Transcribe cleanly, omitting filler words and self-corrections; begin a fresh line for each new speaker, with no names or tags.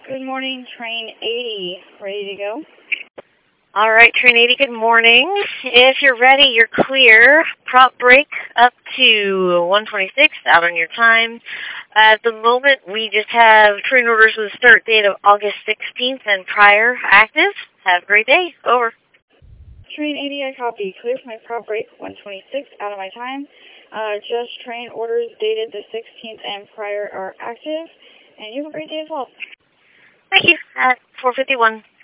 Good morning, train 80. Ready to go?
All right, train 80, good morning. If you're ready, you're clear. Prop break up to 126, out on your time. At the moment, we just have train orders with a start date of August 16th and prior active. Have a great day. Over.
Train 80, I copy. Clear for my prop break 126, out of my time. Just train orders dated the 16th and prior are active. And you have a great day as well.
Thank you. At 4:51.